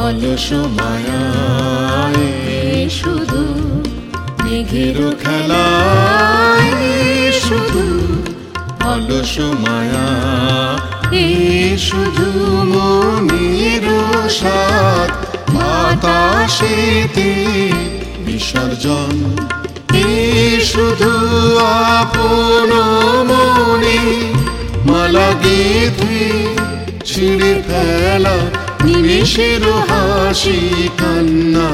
অলস মায়ায় শুধু মেঘের খেলায় শুধু অলস মায়া শুধু মনের সাথ বাতাসেতে বিসর্জন শুধু আপন মনে মালা গেঁথে ছিঁড়ে ফেলা নিমেষের হাসি কান্না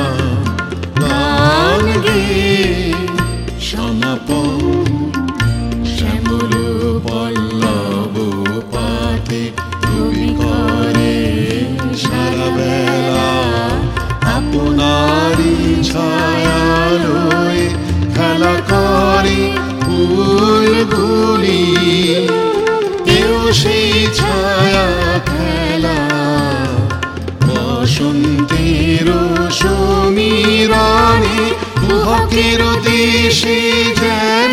গান গেয়ে সমাপন শ্যামল পল্লব পাতে তুমি করে সারা বেলা আপনারই ছায়ালোয় খেলা করে ফুলগুলি কেউ সেই ছায়া খেলা বসন্তের সমীরণে কুহকের দেশে যেন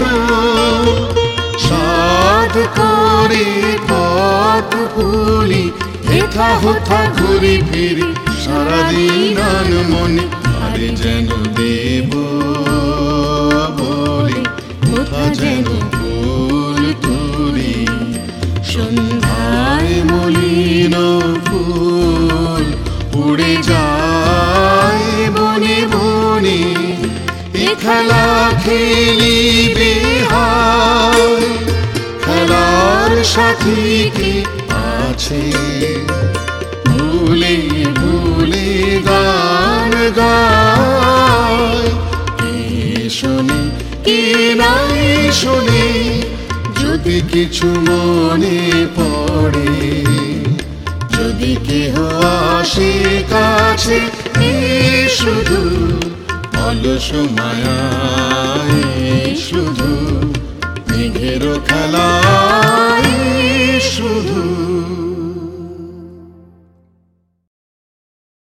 সাধ করে পথ ভুলি হেথা হোথা ঘুরি ফিরি সারাদিন মনে আরে যেন দেব বলে কোথা যেন ফুল তুলি সন্ধ্যায় মলিন ফুল উড়ে যায় বনে বনে এ খেলা খেলিবে হায় খেলার সাথী কে আছে ভুলে ভুলে গান গায় কে শোনে কে নাই শোনে যদি কিছু মনে পড়ে যদি কেহ আসে কাছে শুধু অলস মায়ায় শুধু মেঘের খেলায় শুধু